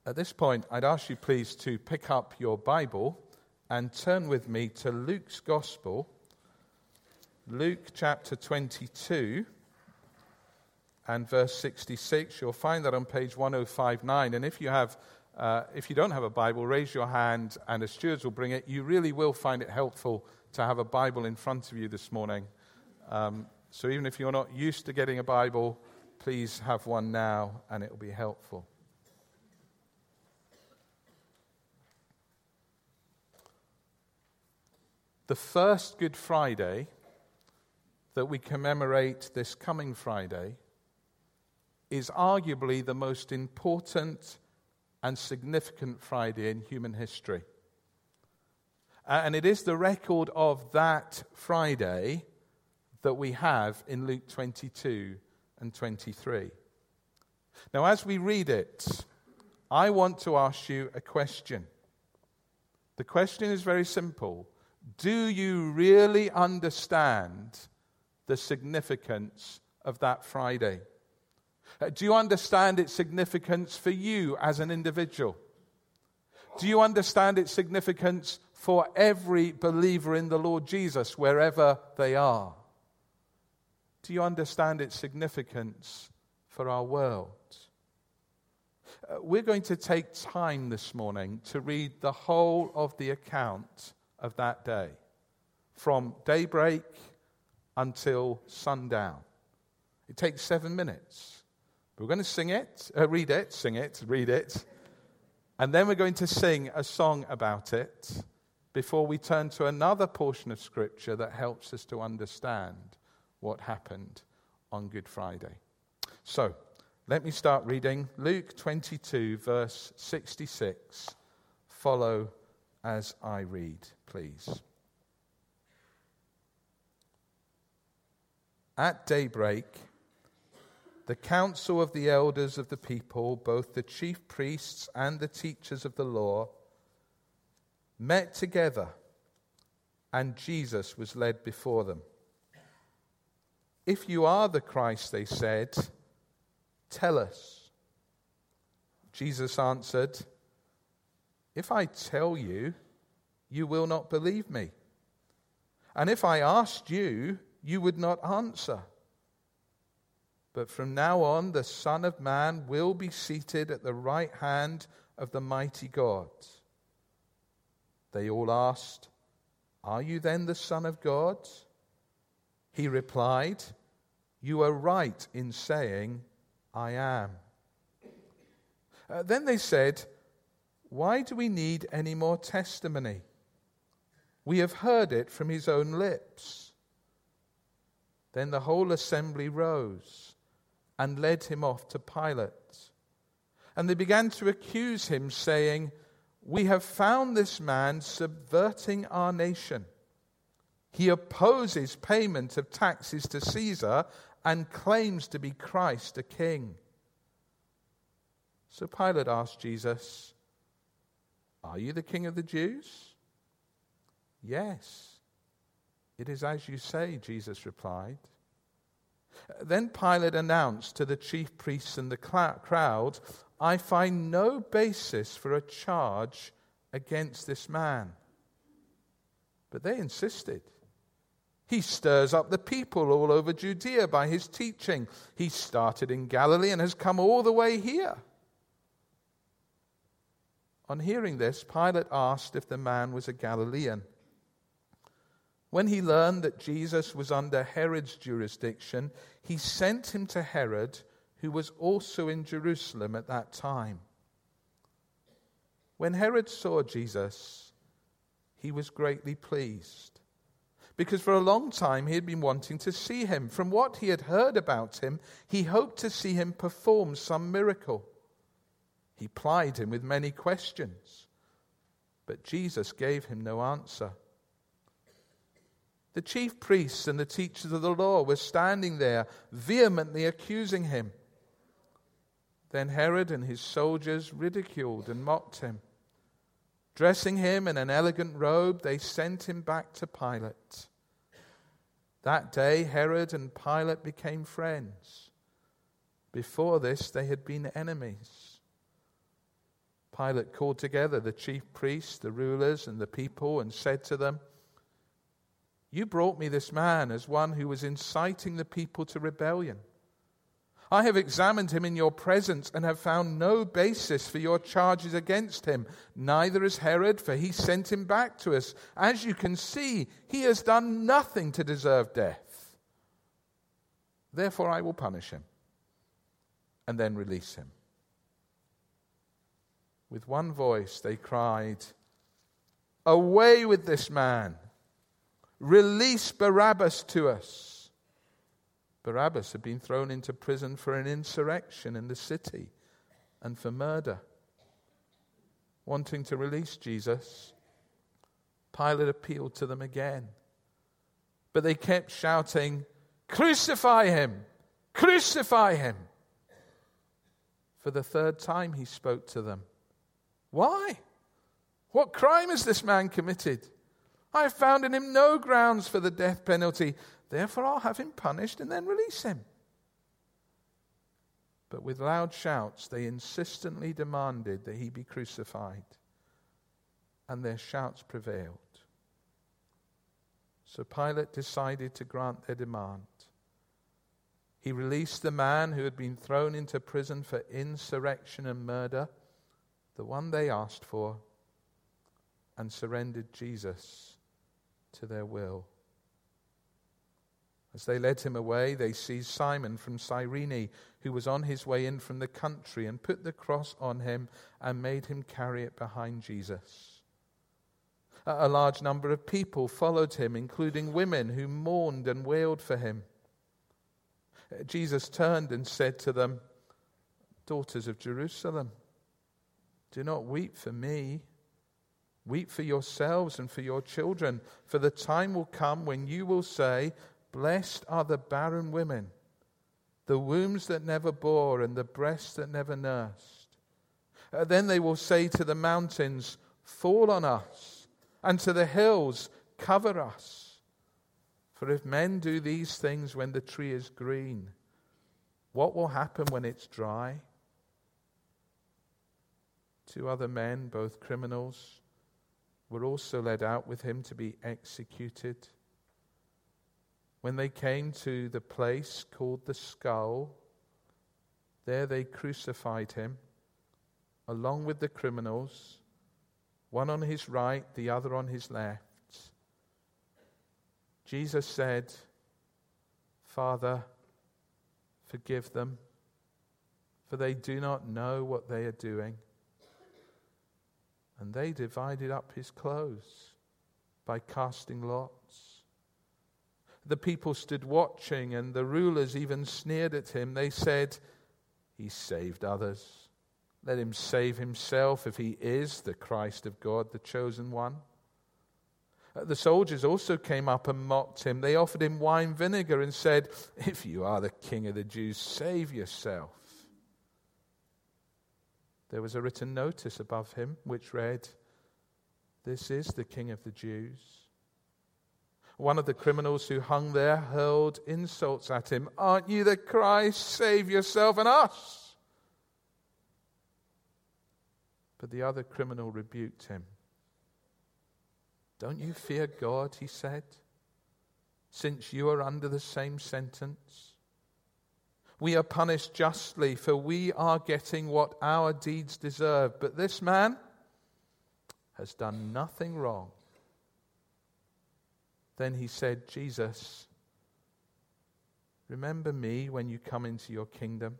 At this point, I'd ask you please to pick up your Bible and turn with me to Luke's Gospel, Luke chapter 22 and verse 66. You'll find that on page 1059. And if you don't have a Bible, raise your hand and the stewards will bring it. You really will find it helpful to have a Bible in front of you this morning. So even if you're not used to getting a Bible, please have one now and it will be helpful. The first Good Friday that we commemorate this coming Friday is arguably the most important and significant Friday in human history. And it is the record of that Friday that we have in Luke 22 and 23. Now, as we read it, I want to ask you a question. The question is very simple. Do you really understand the significance of that Friday? Do you understand its significance for you as an individual? Do you understand its significance for every believer in the Lord Jesus, wherever they are? Do you understand its significance for our world? We're going to take time this morning to read the whole of the account of that day, from daybreak until sundown. It takes 7 minutes. We're going to read it, and then we're going to sing a song about it before we turn to another portion of Scripture that helps us to understand what happened on Good Friday. So, let me start reading Luke 22, verse 66. Follow as I read, please. At daybreak, the council of the elders of the people, both the chief priests and the teachers of the law, met together, and Jesus was led before them. "If you are the Christ," they said, "tell us." Jesus answered, "If I tell you, you will not believe me. And if I asked you, you would not answer. But from now on, the Son of Man will be seated at the right hand of the mighty God." They all asked, "Are you then the Son of God?" He replied, "You are right in saying, I am." Then they said, "Why do we need any more testimony? We have heard it from his own lips." Then the whole assembly rose and led him off to Pilate. And they began to accuse him, saying, "We have found this man subverting our nation. He opposes payment of taxes to Caesar and claims to be Christ, a king." So Pilate asked Jesus, "Are you the king of the Jews?" "Yes, it is as you say," Jesus replied. Then Pilate announced to the chief priests and the crowd, "I find no basis for a charge against this man." But they insisted. "He stirs up the people all over Judea by his teaching. He started in Galilee and has come all the way here." On hearing this, Pilate asked if the man was a Galilean. When he learned that Jesus was under Herod's jurisdiction, he sent him to Herod, who was also in Jerusalem at that time. When Herod saw Jesus, he was greatly pleased, because for a long time he had been wanting to see him. From what he had heard about him, he hoped to see him perform some miracle. He plied him with many questions, but Jesus gave him no answer. The chief priests and the teachers of the law were standing there, vehemently accusing him. Then Herod and his soldiers ridiculed and mocked him. Dressing him in an elegant robe, they sent him back to Pilate. That day, Herod and Pilate became friends. Before this, they had been enemies. Pilate called together the chief priests, the rulers, and the people and said to them, "You brought me this man as one who was inciting the people to rebellion. I have examined him in your presence and have found no basis for your charges against him. Neither has Herod, for he sent him back to us. As you can see, he has done nothing to deserve death. Therefore I will punish him and then release him." With one voice they cried, "Away with this man! Release Barabbas to us!" Barabbas had been thrown into prison for an insurrection in the city and for murder. Wanting to release Jesus, Pilate appealed to them again. But they kept shouting, "Crucify him! Crucify him!" For the third time he spoke to them. "Why? What crime has this man committed? I have found in him no grounds for the death penalty. Therefore I'll have him punished and then release him." But with loud shouts they insistently demanded that he be crucified, and their shouts prevailed. So Pilate decided to grant their demand. He released the man who had been thrown into prison for insurrection and murder, the one they asked for, and surrendered Jesus to their will. As they led him away, they seized Simon from Cyrene, who was on his way in from the country, and put the cross on him and made him carry it behind Jesus. A large number of people followed him, including women who mourned and wailed for him. Jesus turned and said to them, "Daughters of Jerusalem, do not weep for me. Weep for yourselves and for your children, for the time will come when you will say, 'Blessed are the barren women, the wombs that never bore and the breasts that never nursed.' Then they will say to the mountains, 'Fall on us,' and to the hills, 'Cover us.' For if men do these things when the tree is green, what will happen when it's dry?" 2 other men, both criminals, were also led out with him to be executed. When they came to the place called the Skull, there they crucified him, along with the criminals, one on his right, the other on his left. Jesus said, "Father, forgive them, for they do not know what they are doing." And they divided up his clothes by casting lots. The people stood watching, and the rulers even sneered at him. They said, "He saved others. Let him save himself if he is the Christ of God, the chosen one." The soldiers also came up and mocked him. They offered him wine vinegar and said, "If you are the king of the Jews, save yourself." There was a written notice above him which read, "This is the King of the Jews." One of the criminals who hung there hurled insults at him. "Aren't you the Christ? Save yourself and us." But the other criminal rebuked him. "Don't you fear God," he said, "since you are under the same sentence? We are punished justly, for we are getting what our deeds deserve. But this man has done nothing wrong." Then he said, "Jesus, remember me when you come into your kingdom."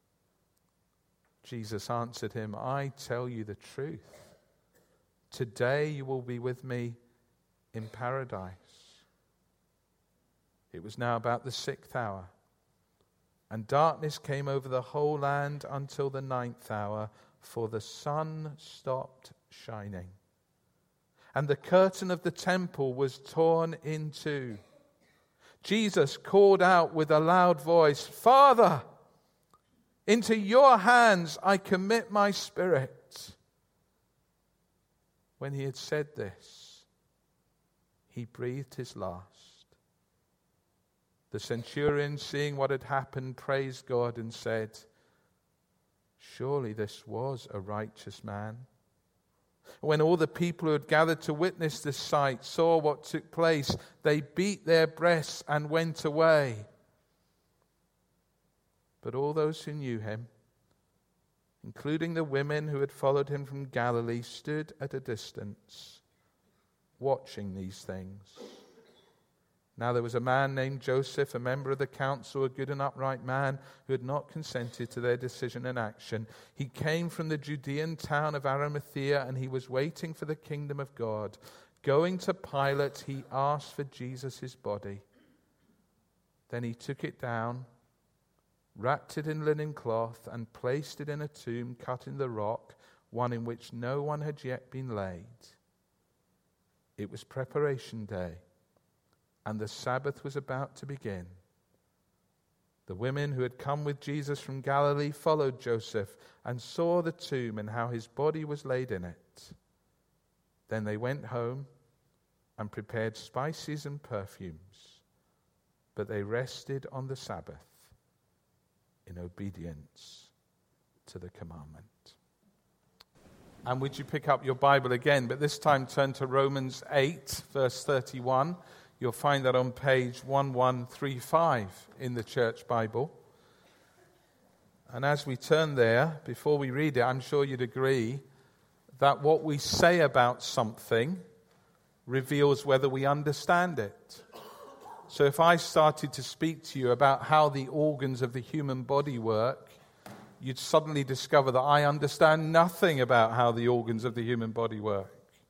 Jesus answered him, "I tell you the truth. Today you will be with me in paradise." It was now about the 6th hour, and darkness came over the whole land until the 9th hour, for the sun stopped shining. And the curtain of the temple was torn in two. Jesus called out with a loud voice, "Father, into your hands I commit my spirit." When he had said this, he breathed his last. The centurion, seeing what had happened, praised God and said, surely this was a righteous man. When all the people who had gathered to witness this sight saw what took place, they beat their breasts and went away. But all those who knew him, including the women who had followed him from Galilee, stood at a distance, watching these things. Now there was a man named Joseph, a member of the council, a good and upright man, who had not consented to their decision and action. He came from the Judean town of Arimathea, and he was waiting for the kingdom of God. Going to Pilate, he asked for Jesus' body. Then he took it down, wrapped it in linen cloth, and placed it in a tomb cut in the rock, one in which no one had yet been laid. It was preparation day, and the Sabbath was about to begin. The women who had come with Jesus from Galilee followed Joseph and saw the tomb and how his body was laid in it. Then they went home and prepared spices and perfumes, but they rested on the Sabbath in obedience to the commandment. And would you pick up your Bible again, but this time turn to Romans 8, verse 31. You'll find that on page 1135 in the Church Bible. And as we turn there, before we read it, I'm sure you'd agree that what we say about something reveals whether we understand it. So if I started to speak to you about how the organs of the human body work, you'd suddenly discover that I understand nothing about how the organs of the human body work.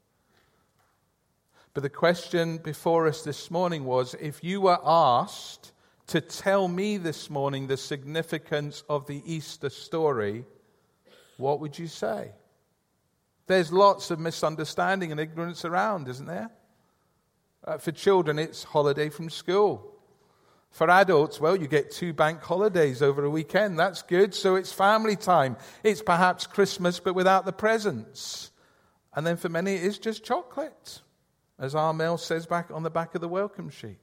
But the question before us this morning was, if you were asked to tell me this morning the significance of the Easter story, what would you say? There's lots of misunderstanding and ignorance around, isn't there? For children, it's holiday from school. For adults, well, you get 2 bank holidays over a weekend. That's good. So it's family time. It's perhaps Christmas, but without the presents. And then for many, it is just chocolate, as Armel says back on the back of the welcome sheet.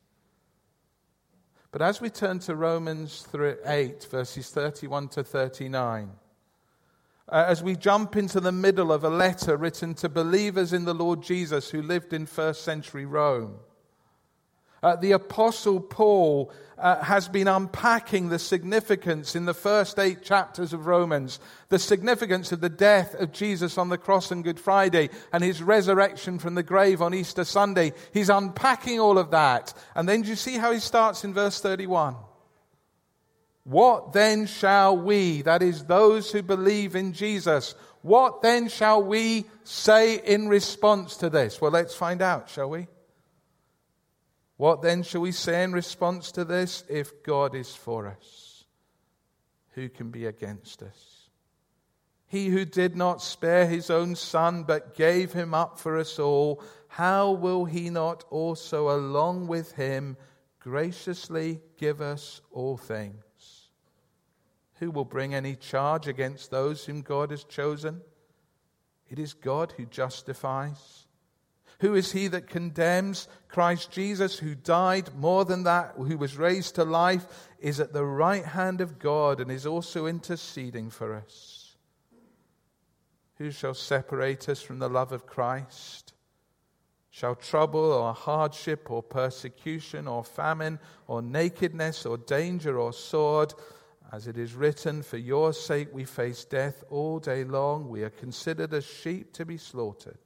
But as we turn to Romans 8, verses 31 to 39, as we jump into the middle of a letter written to believers in the Lord Jesus who lived in first century Rome, the Apostle Paul has been unpacking the significance in the first 8 chapters of Romans, the significance of the death of Jesus on the cross on Good Friday and his resurrection from the grave on Easter Sunday. He's unpacking all of that. And then do you see how he starts in verse 31? What then shall we, that is those who believe in Jesus, what then shall we say in response to this? Well, let's find out, shall we? What then shall we say in response to this? If God is for us, who can be against us? He who did not spare his own son, but gave him up for us all, how will he not also, along with him, graciously give us all things? Who will bring any charge against those whom God has chosen? It is God who justifies. Who is he that condemns? Christ Jesus, who died, more than that, who was raised to life, is at the right hand of God and is also interceding for us. Who shall separate us from the love of Christ? Shall trouble or hardship or persecution or famine or nakedness or danger or sword? As it is written, for your sake we face death all day long. We are considered as sheep to be slaughtered.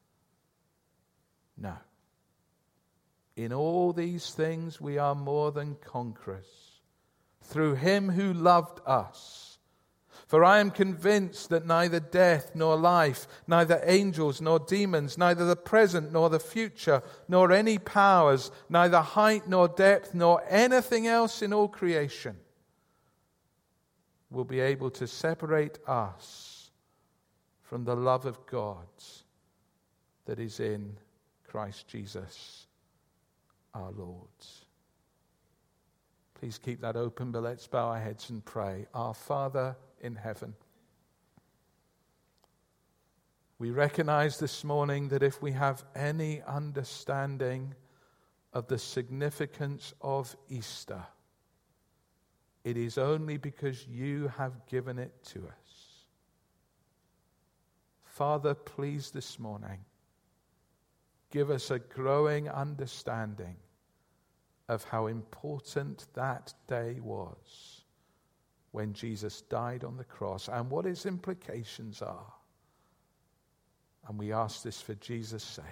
No. In all these things we are more than conquerors, through him who loved us. For I am convinced that neither death nor life, neither angels nor demons, neither the present nor the future, nor any powers, neither height nor depth, nor anything else in all creation will be able to separate us from the love of God that is in Christ Jesus our Lord. Please keep that open, but let's bow our heads and pray. Our Father in heaven, we recognize this morning that if we have any understanding of the significance of Easter, it is only because you have given it to us. Father, please this morning, give us a growing understanding of how important that day was when Jesus died on the cross and what its implications are. And we ask this for Jesus' sake.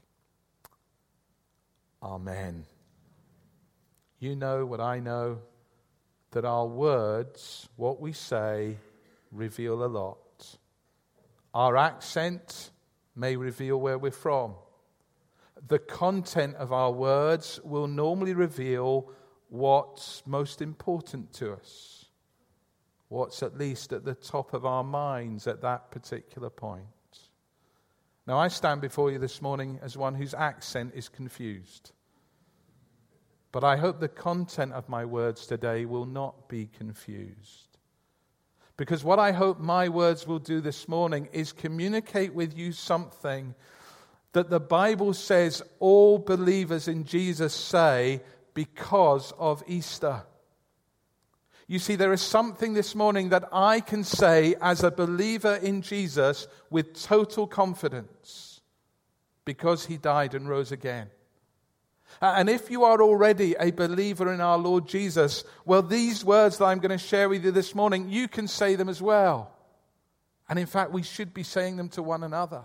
Amen. You know what I know, that our words, what we say, reveal a lot. Our accent may reveal where we're from. The content of our words will normally reveal what's most important to us, what's at least at the top of our minds at that particular point. Now, I stand before you this morning as one whose accent is confused. But I hope the content of my words today will not be confused. Because what I hope my words will do this morning is communicate with you something that the Bible says all believers in Jesus say because of Easter. You see, there is something this morning that I can say as a believer in Jesus with total confidence because he died and rose again. And if you are already a believer in our Lord Jesus, well, these words that I'm going to share with you this morning, you can say them as well. And in fact, we should be saying them to one another.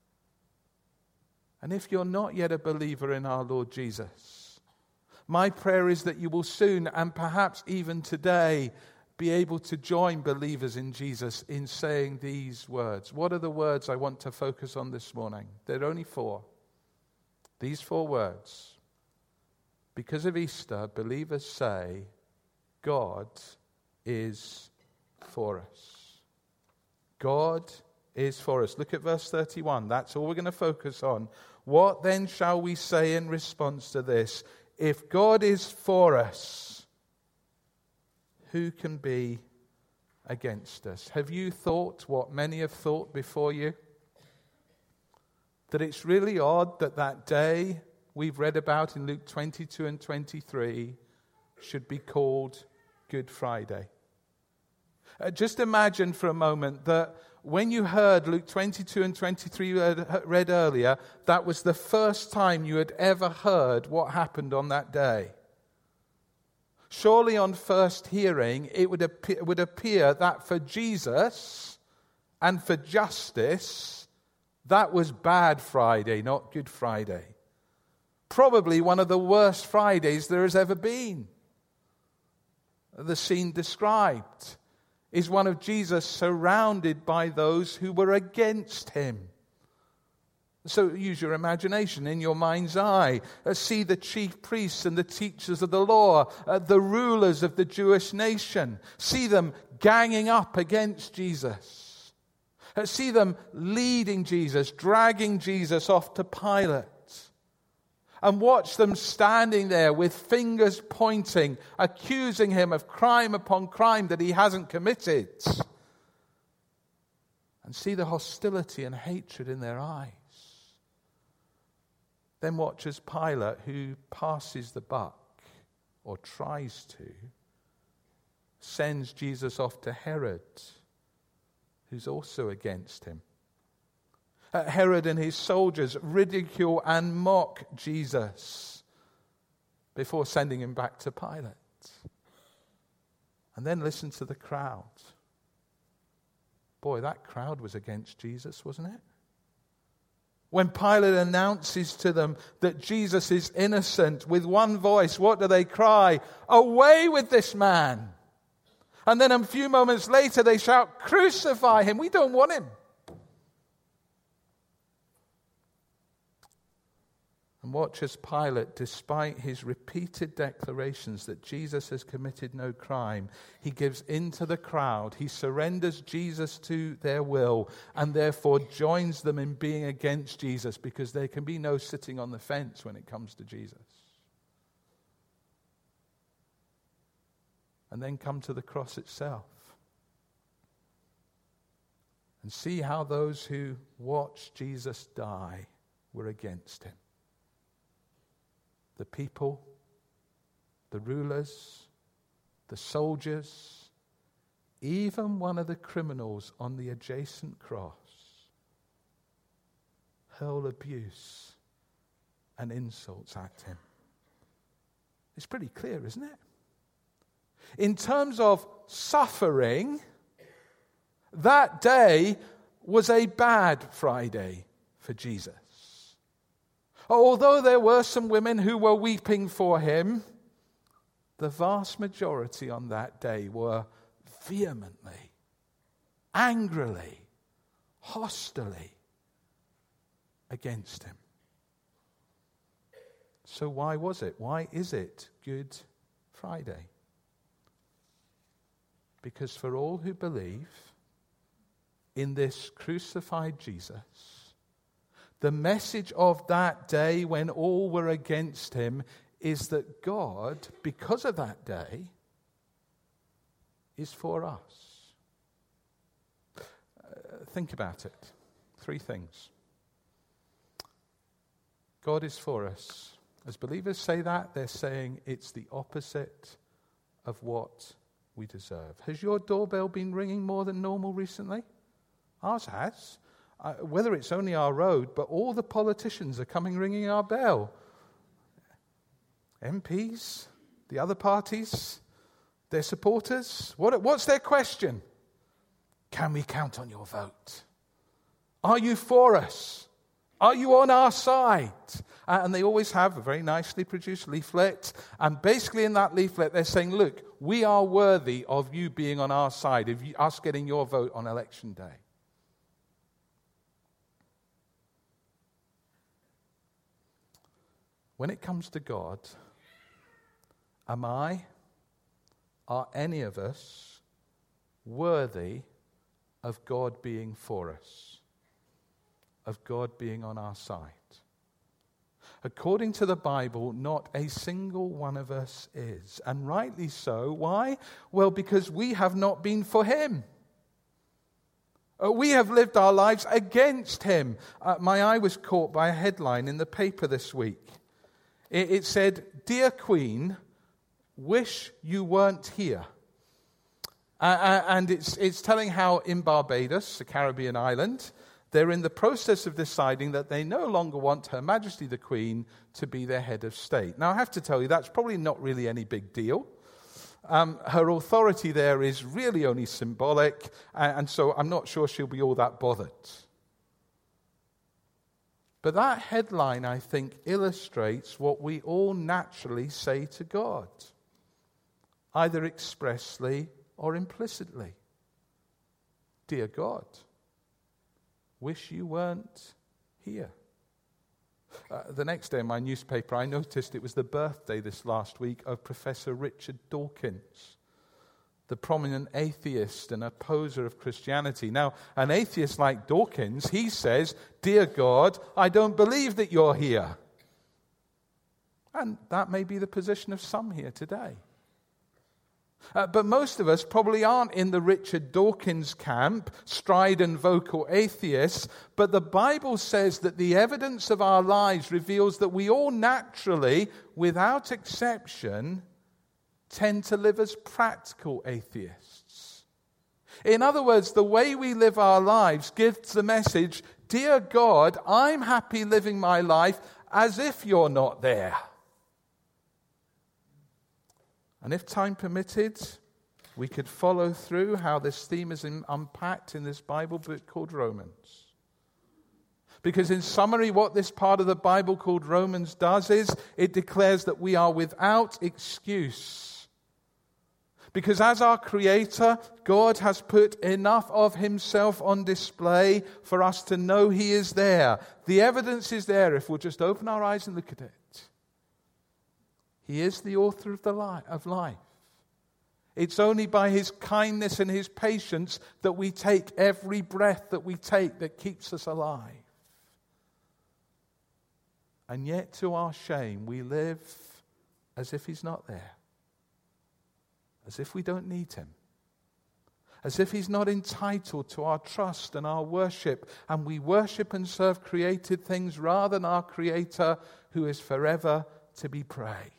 And if you're not yet a believer in our Lord Jesus, my prayer is that you will soon, and perhaps even today, be able to join believers in Jesus in saying these words. What are the words I want to focus on this morning? There are only 4. These 4 words. Because of Easter, believers say, God is for us. God is for us. Look at verse 31. That's all we're going to focus on. What then shall we say in response to this? If God is for us, who can be against us? Have you thought what many have thought before you? That it's really odd that that day we've read about in Luke 22 and 23 should be called Good Friday. Just imagine for a moment that when you heard Luke 22 and 23 read earlier, that was the first time you had ever heard what happened on that day. Surely on first hearing, it would appear that for Jesus and for justice, that was bad Friday, not Good Friday. Probably one of the worst Fridays there has ever been. The scene described is one of Jesus surrounded by those who were against him. So use your imagination in your mind's eye. See the chief priests and the teachers of the law, the rulers of the Jewish nation. See them ganging up against Jesus. See them leading Jesus, dragging Jesus off to Pilate. And watch them standing there with fingers pointing, accusing him of crime upon crime that he hasn't committed. And see the hostility and hatred in their eyes. Then watch as Pilate, who passes the buck, or tries to, sends Jesus off to Herod, who's also against him. Herod and his soldiers ridicule and mock Jesus before sending him back to Pilate. And then listen to the crowd. Boy, that crowd was against Jesus, wasn't it? When Pilate announces to them that Jesus is innocent, with one voice, what do they cry? Away with this man! And then a few moments later they shout, crucify him! We don't want him. And watch as Pilate, despite his repeated declarations that Jesus has committed no crime, he gives in to the crowd. He surrenders Jesus to their will and therefore joins them in being against Jesus, because there can be no sitting on the fence when it comes to Jesus. And then come to the cross itself and see how those who watched Jesus die were against him. The people, the rulers, the soldiers, even one of the criminals on the adjacent cross hurl abuse and insults at him. It's pretty clear, isn't it? In terms of suffering, that day was a bad Friday for Jesus. Although there were some women who were weeping for him, the vast majority on that day were vehemently, angrily, hostilely against him. So why was it? Why is it Good Friday? Because for all who believe in this crucified Jesus, the message of that day when all were against him is that God, because of that day, is for us. Think about it. 3 things. God is for us. As believers say that, they're saying it's the opposite of what we deserve. Has your doorbell been ringing more than normal recently? Ours has. Whether it's only our road, but all the politicians are coming ringing our bell. MPs, the other parties, their supporters. What's their question? Can we count on your vote? Are you for us? Are you on our side? And they always have a very nicely produced leaflet. And basically in that leaflet, they're saying, look, we are worthy of you being on our side, of us getting your vote on election day. When it comes to God, are any of us worthy of God being for us, of God being on our side? According to the Bible, not a single one of us is. And rightly so. Why? Well, because we have not been for him. We have lived our lives against him. My eye was caught by a headline in the paper this week. It said, "Dear Queen, wish you weren't here." And it's telling how in Barbados, a Caribbean island, they're in the process of deciding that they no longer want Her Majesty the Queen to be their head of state. Now, I have to tell you, that's probably not really any big deal. Her authority there is really only symbolic, and so I'm not sure she'll be all that bothered. But that headline, I think, illustrates what we all naturally say to God, either expressly or implicitly. Dear God, wish you weren't here. The next day in my newspaper, I noticed it was the birthday this last week of Professor Richard Dawkins, the prominent atheist and opposer of Christianity. Now, an atheist like Dawkins, he says, "Dear God, I don't believe that you're here." And that may be the position of some here today. But most of us probably aren't in the Richard Dawkins camp, strident vocal atheists, but the Bible says that the evidence of our lives reveals that we all naturally, without exception, tend to live as practical atheists. In other words, the way we live our lives gives the message, "Dear God, I'm happy living my life as if you're not there." And if time permitted, we could follow through how this theme is unpacked in this Bible book called Romans. Because in summary, what this part of the Bible called Romans does is it declares that we are without excuse. Because as our Creator, God has put enough of himself on display for us to know he is there. The evidence is there if we'll just open our eyes and look at it. He is the author of life. It's only by his kindness and his patience that we take every breath that we take that keeps us alive. And yet, to our shame, we live as if he's not there. As if we don't need him. As if he's not entitled to our trust and our worship. And we worship and serve created things rather than our Creator who is forever to be praised.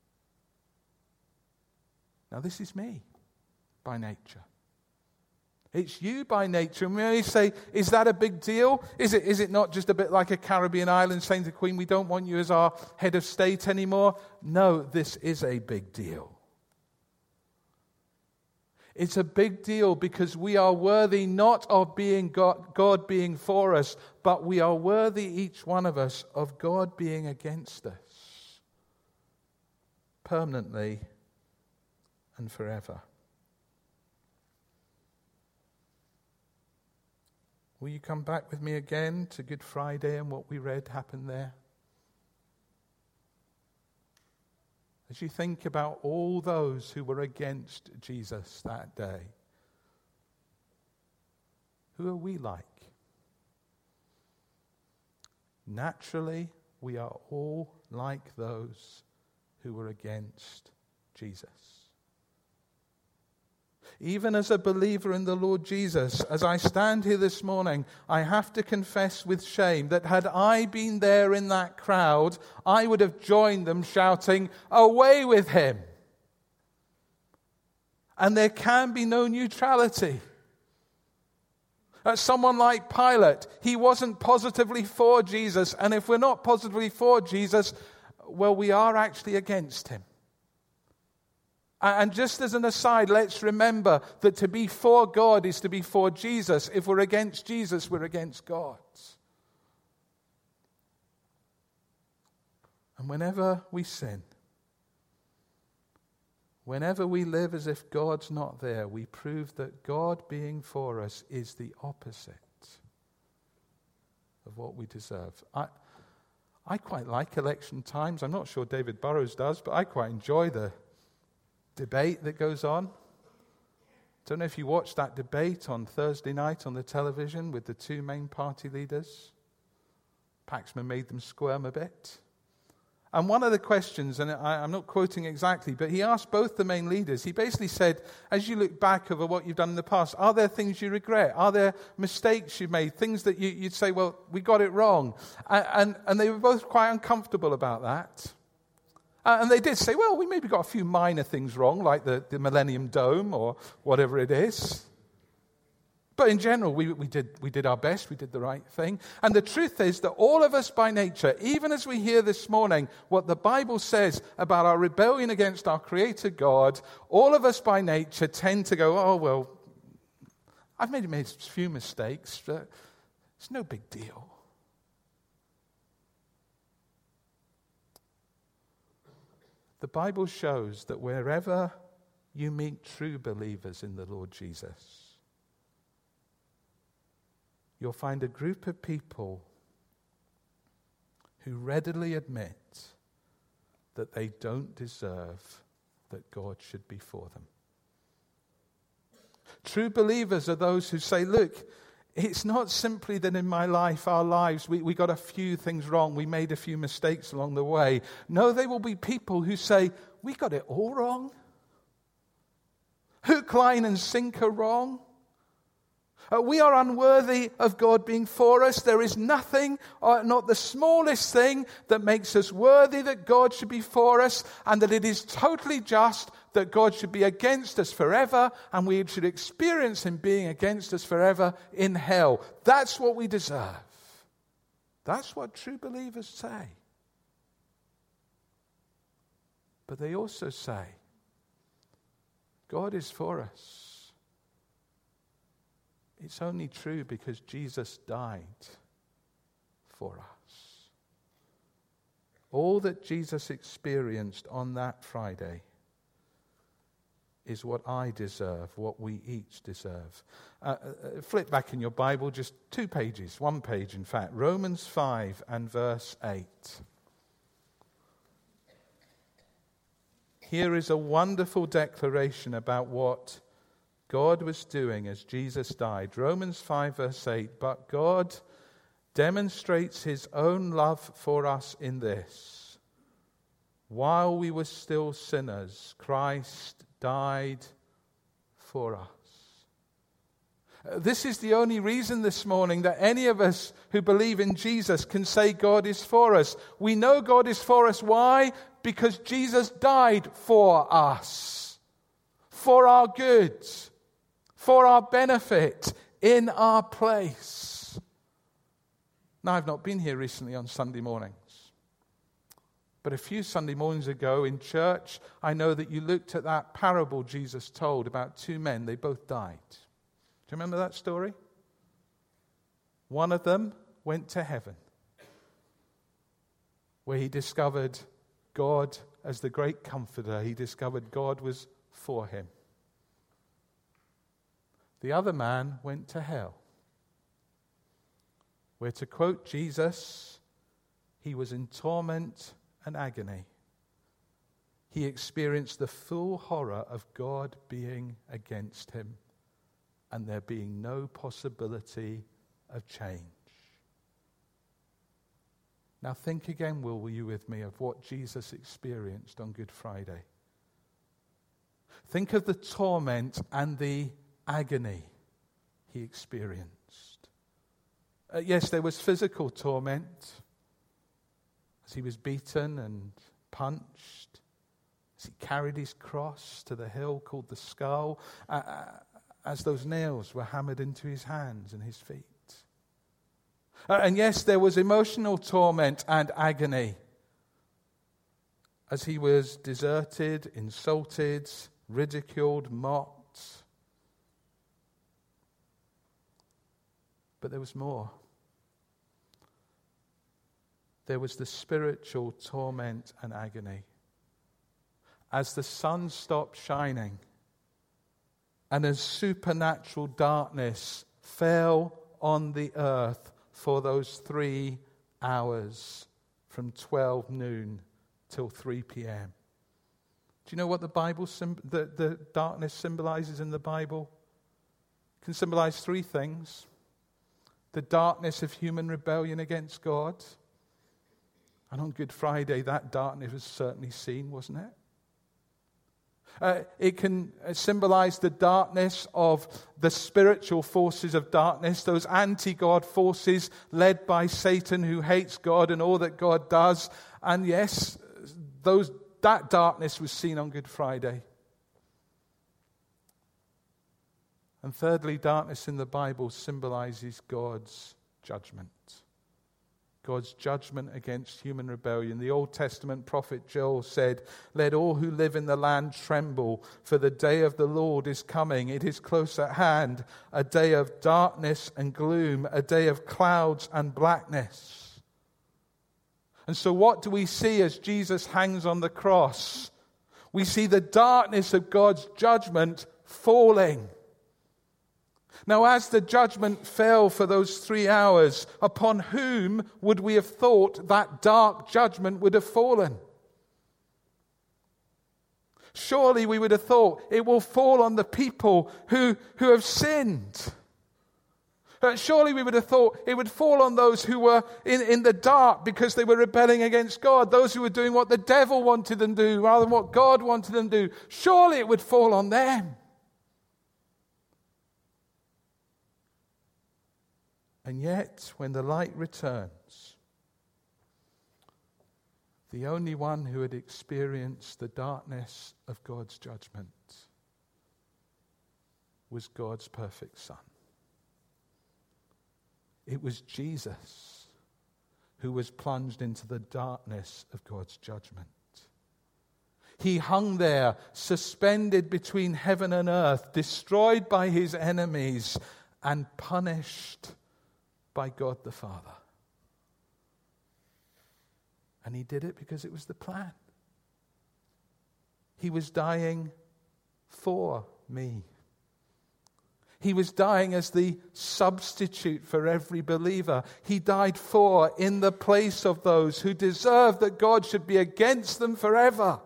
Now, this is me by nature. It's you by nature. And we only say, is that a big deal? Is it not just a bit like a Caribbean island saying to the Queen, we don't want you as our head of state anymore? No, this is a big deal. It's a big deal because we are worthy not of being God being for us, but we are worthy, each one of us, of God being against us. Permanently and forever. Will you come back with me again to Good Friday and what we read happened there? As you think about all those who were against Jesus that day, who are we like? Naturally, we are all like those who were against Jesus. Even as a believer in the Lord Jesus, as I stand here this morning, I have to confess with shame that had I been there in that crowd, I would have joined them shouting, "Away with him!" And there can be no neutrality. Someone like Pilate, he wasn't positively for Jesus, and if we're not positively for Jesus, well, we are actually against him. And just as an aside, let's remember that to be for God is to be for Jesus. If we're against Jesus, we're against God. And whenever we sin, whenever we live as if God's not there, we prove that God being for us is the opposite of what we deserve. I quite like election times. I'm not sure David Burrows does, but I quite enjoy the debate that goes on. Don't know if you watched that debate on Thursday night on the television with the two main party leaders. Paxman made them squirm a bit. And one of the questions, and I'm not quoting exactly, but he asked both the main leaders, he basically said, as you look back over what you've done in the past, are there things you regret? Are there mistakes you've made? Things that you'd say, well, we got it wrong. And they were both quite uncomfortable about that. And they did say, well, we maybe got a few minor things wrong, like the Millennium Dome or whatever it is. But in general, we did our best, we did the right thing. And the truth is that all of us by nature, even as we hear this morning what the Bible says about our rebellion against our Creator God, all of us by nature tend to go, oh, well, I've made a few mistakes, but it's no big deal. The Bible shows that wherever you meet true believers in the Lord Jesus, you'll find a group of people who readily admit that they don't deserve that God should be for them. True believers are those who say, look, it's not simply that in my life, our lives, we got a few things wrong, we made a few mistakes along the way. No, they will be people who say, we got it all wrong. Hook, line, and sinker wrong. We are unworthy of God being for us. There is nothing, not the smallest thing, that makes us worthy that God should be for us, and that it is totally just that God should be against us forever, and we should experience him being against us forever in hell. That's what we deserve. That's what true believers say. But they also say, God is for us. It's only true because Jesus died for us. All that Jesus experienced on that Friday is what I deserve, what we each deserve. Flip back in your Bible, just 2 pages, 1 page in fact. Romans 5 and verse 8. Here is a wonderful declaration about what God was doing as Jesus died. Romans 5 verse 8, but God demonstrates his own love for us in this. While we were still sinners, Christ died for us. This is the only reason this morning that any of us who believe in Jesus can say God is for us. We know God is for us. Why? Because Jesus died for us, for our good. for our benefit, in our place. Now, I've not been here recently on Sunday mornings. But a few Sunday mornings ago in church, I know that you looked at that parable Jesus told about two men. They both died. Do you remember that story? One of them went to heaven, where he discovered God as the great comforter. He discovered God was for him. The other man went to hell, where, to quote Jesus, he was in torment and agony. He experienced the full horror of God being against him and there being no possibility of change. Now think again, will you, with me, of what Jesus experienced on Good Friday. Think of the torment and the agony he experienced. Yes, there was physical torment as he was beaten and punched, as he carried his cross to the hill called the Skull, as those nails were hammered into his hands and his feet. And yes, there was emotional torment and agony as he was deserted, insulted, ridiculed, mocked. But there was more. There was the spiritual torment and agony. As the sun stopped shining and as supernatural darkness fell on the earth for those 3 hours from 12 noon till 3 p.m. Do you know what the Bible, the darkness symbolizes in the Bible? It can symbolize 3 things. The darkness of human rebellion against God. And on Good Friday, that darkness was certainly seen, wasn't it? It can symbolize the darkness of the spiritual forces of darkness, those anti-God forces led by Satan who hates God and all that God does. And yes, that darkness was seen on Good Friday. And thirdly, darkness in the Bible symbolizes God's judgment. God's judgment against human rebellion. The Old Testament prophet Joel said, "Let all who live in the land tremble, for the day of the Lord is coming. It is close at hand, a day of darkness and gloom, a day of clouds and blackness." And so what do we see as Jesus hangs on the cross? We see the darkness of God's judgment falling. Now, as the judgment fell for those 3 hours, upon whom would we have thought that dark judgment would have fallen? Surely we would have thought it will fall on the people who have sinned. Surely we would have thought it would fall on those who were in the dark because they were rebelling against God, those who were doing what the devil wanted them to do rather than what God wanted them to do. Surely it would fall on them. And yet, when the light returns, the only one who had experienced the darkness of God's judgment was God's perfect Son. It was Jesus who was plunged into the darkness of God's judgment. He hung there, suspended between heaven and earth, destroyed by his enemies and punished by God the Father. And he did it because it was the plan. He was dying for me. He was dying as the substitute for every believer. He died for, in the place of those who deserve that God should be against them forever.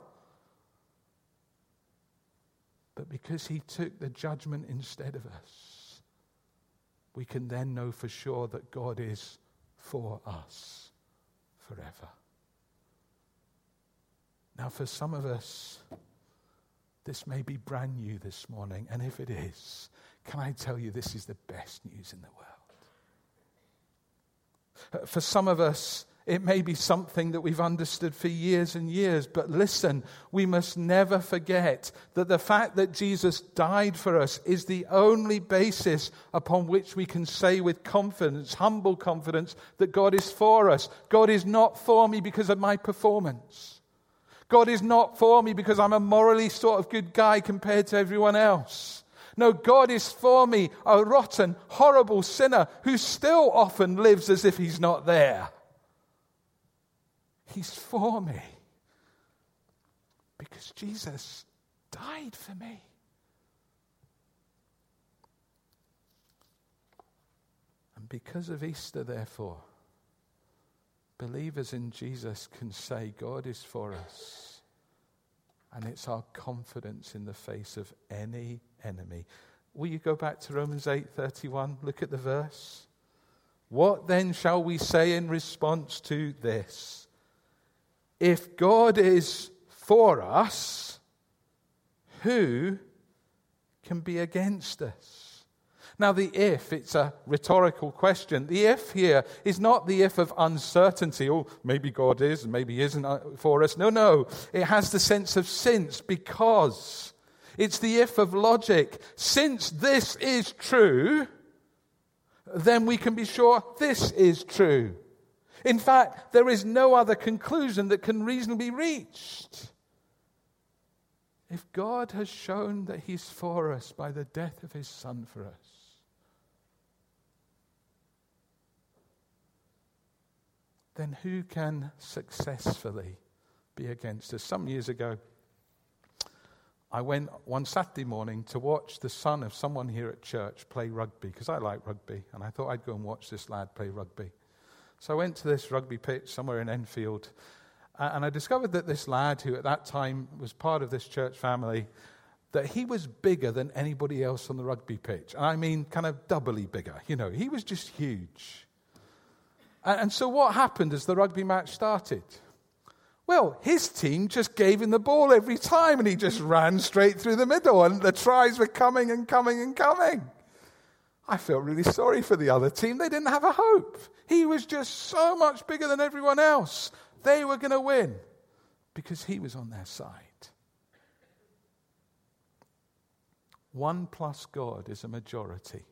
But because he took the judgment instead of us, we can then know for sure that God is for us forever. Now, for some of us, this may be brand new this morning, and if it is, can I tell you this is the best news in the world? For some of us, It may be something that we've understood for years and years, but listen, we must never forget that the fact that Jesus died for us is the only basis upon which we can say with confidence, humble confidence, that God is for us. God is not for me because of my performance. God is not for me because I'm a morally sort of good guy compared to everyone else. No, God is for me, a rotten, horrible sinner who still often lives as if he's not there. He's for me because Jesus died for me. And because of Easter, therefore, believers in Jesus can say God is for us. And it's our confidence in the face of any enemy. Will you go back to Romans 8:31? Look at the verse. What then shall we say in response to this? If God is for us, who can be against us? Now the if, it's a rhetorical question. The if here is not the if of uncertainty. Oh, maybe God is, maybe he isn't for us. No. It has the sense of since, because. It's the if of logic. Since this is true, then we can be sure this is true. In fact, there is no other conclusion that can reasonably be reached. If God has shown that he's for us by the death of his Son for us, then who can successfully be against us? Some years ago, I went one Saturday morning to watch the son of someone here at church play rugby, because I like rugby, and I thought I'd go and watch this lad play rugby. So I went to this rugby pitch somewhere in Enfield, and I discovered that this lad, who at that time was part of this church family, that he was bigger than anybody else on the rugby pitch. And I mean kind of doubly bigger. You know, he was just huge. And so what happened as the rugby match started? Well, his team just gave him the ball every time, and he just ran straight through the middle, and the tries were coming and coming and coming. I felt really sorry for the other team. They didn't have a hope. He was just so much bigger than everyone else. They were going to win because he was on their side. 1 plus God is a majority,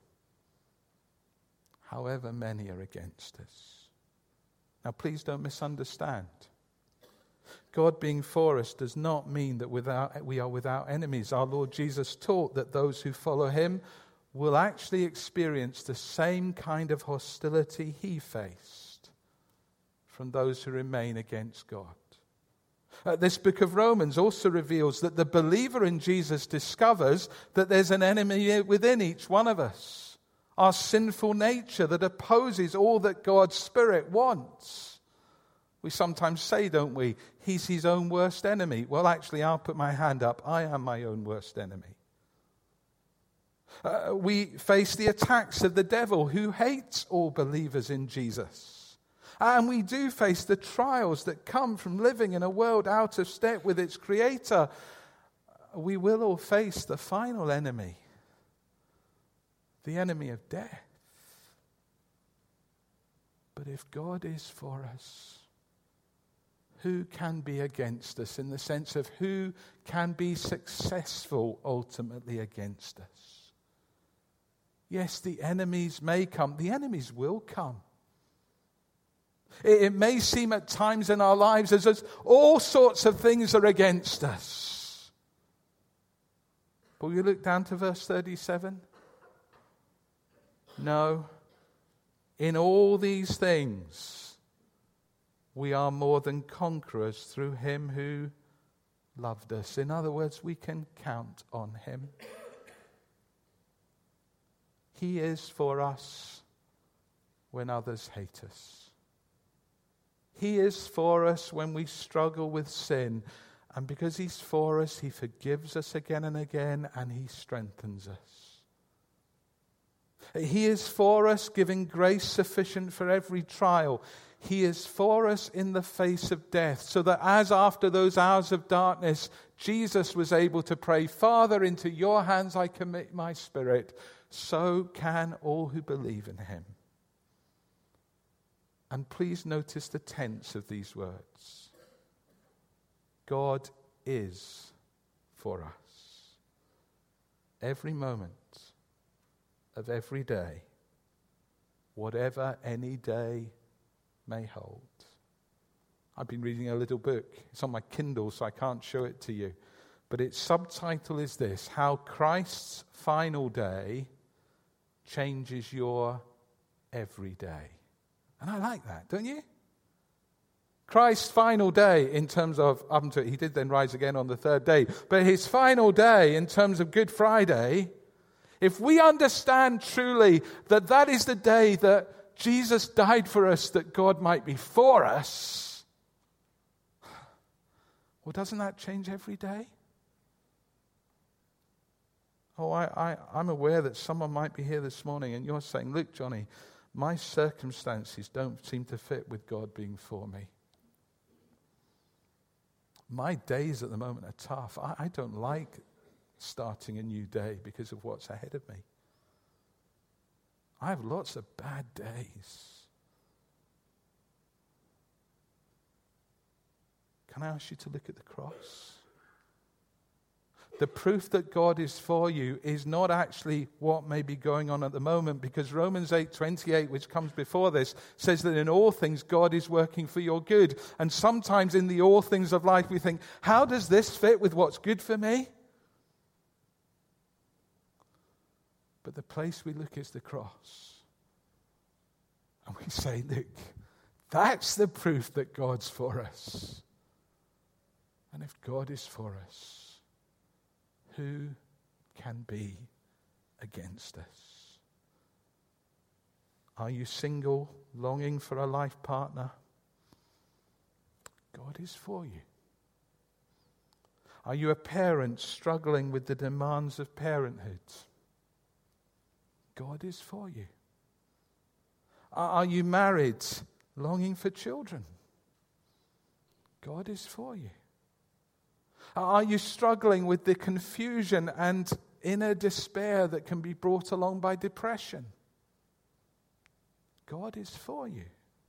however many are against us. Now, please don't misunderstand. God being for us does not mean that we are without enemies. Our Lord Jesus taught that those who follow him will actually experience the same kind of hostility he faced from those who remain against God. This book of Romans also reveals that the believer in Jesus discovers that there's an enemy within each one of us, our sinful nature that opposes all that God's Spirit wants. We sometimes say, don't we, he's his own worst enemy. Well, actually, I'll put my hand up. I am my own worst enemy. We face the attacks of the devil, who hates all believers in Jesus. And we do face the trials that come from living in a world out of step with its creator. We will all face the final enemy, the enemy of death. But if God is for us, who can be against us, in the sense of who can be successful ultimately against us? Yes, the enemies may come. The enemies will come. It may seem at times in our lives as all sorts of things are against us. But will you look down to verse 37? No. In all these things, we are more than conquerors through him who loved us. In other words, we can count on him. He is for us when others hate us. He is for us when we struggle with sin. And because he's for us, he forgives us again and again, and he strengthens us. He is for us, giving grace sufficient for every trial. He is for us in the face of death, so that as after those hours of darkness, Jesus was able to pray, Father, into your hands I commit my spirit, so can all who believe in him. And please notice the tense of these words. God is for us. Every moment of every day, whatever any day may hold. I've been reading a little book. It's on my Kindle, so I can't show it to you. But its subtitle is this: How Christ's Final Day Changes Your Every Day. And I like that, don't you? Christ's final day in terms of, up until he did then rise again on the third day, but his final day in terms of Good Friday, if we understand truly that that is the day that Jesus died for us, that God might be for us, well, doesn't that change every day? Oh, I'm aware that someone might be here this morning and you're saying, look, Johnny, my circumstances don't seem to fit with God being for me. My days at the moment are tough. I don't like starting a new day because of what's ahead of me. I have lots of bad days. Can I ask you to look at the cross? The proof that God is for you is not actually what may be going on at the moment, because Romans 8:28, which comes before this, says that in all things God is working for your good. And sometimes in the all things of life we think, how does this fit with what's good for me? But the place we look is the cross. And we say, look, that's the proof that God's for us. And if God is for us, who can be against us? Are you single, longing for a life partner? God is for you. Are you a parent struggling with the demands of parenthood? God is for you. Are you married, longing for children? God is for you. Are you struggling with the confusion and inner despair that can be brought along by depression? God is for you.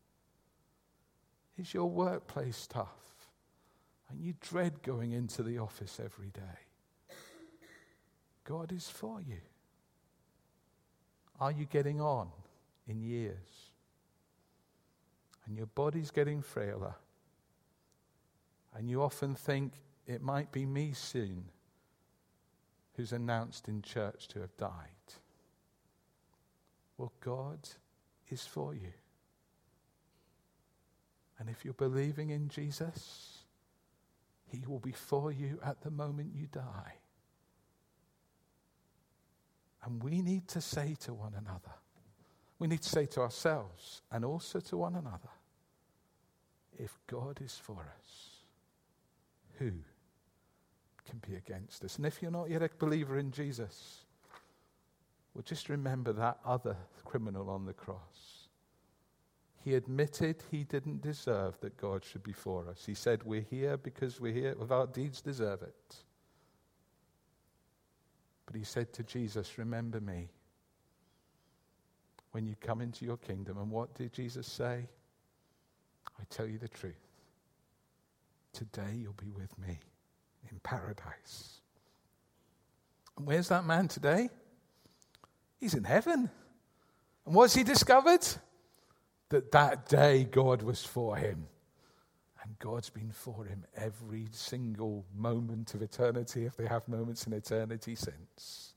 Is your workplace tough and you dread going into the office every day? God is for you. Are you getting on in years and your body's getting frailer and you often think, it might be me soon who's announced in church to have died? Well, God is for you. And if you're believing in Jesus, he will be for you at the moment you die. And we need to say to one another, we need to say to ourselves and also to one another, if God is for us, who can be against us? And if you're not yet a believer in Jesus, well, just remember that other criminal on the cross. He admitted he didn't deserve that God should be for us. He said, we're here because we're here, with our deeds deserve it. But he said to Jesus, remember me when you come into your kingdom. And what did Jesus say? I tell you the truth. Today you'll be with me in paradise. And where's that man today? He's in heaven. And what's he discovered? That day God was for him. And God's been for him every single moment of eternity, if they have moments in eternity since.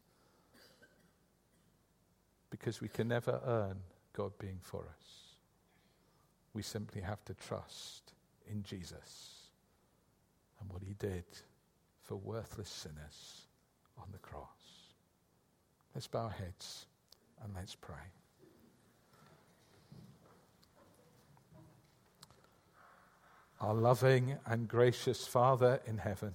Because we can never earn God being for us. We simply have to trust in Jesus and what he did for worthless sinners on the cross. Let's bow our heads and let's pray. Our loving and gracious Father in heaven,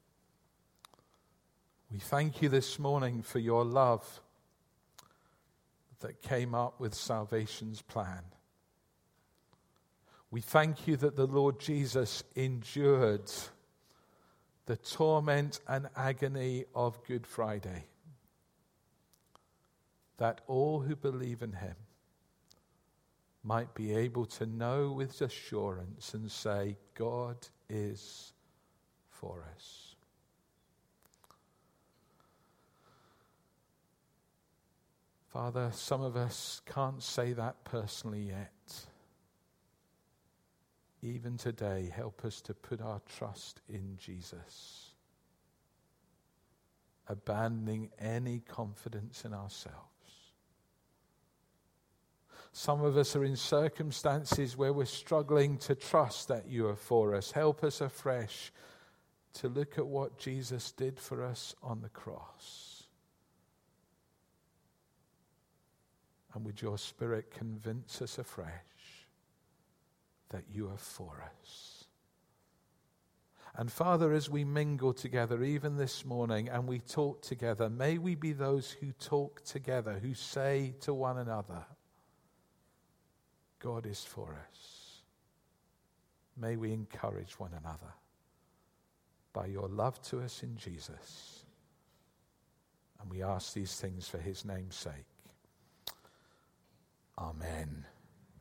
we thank you this morning for your love that came up with salvation's plan. We thank you that the Lord Jesus endured the torment and agony of Good Friday, that all who believe in him might be able to know with assurance and say, God is for us. Father, some of us can't say that personally yet. Even today, help us to put our trust in Jesus, abandoning any confidence in ourselves. Some of us are in circumstances where we're struggling to trust that you are for us. Help us afresh to look at what Jesus did for us on the cross. And would your Spirit convince us afresh that you are for us. And Father, as we mingle together, even this morning, and we talk together, may we be those who talk together, who say to one another, God is for us. May we encourage one another by your love to us in Jesus. And we ask these things for his name's sake. Amen.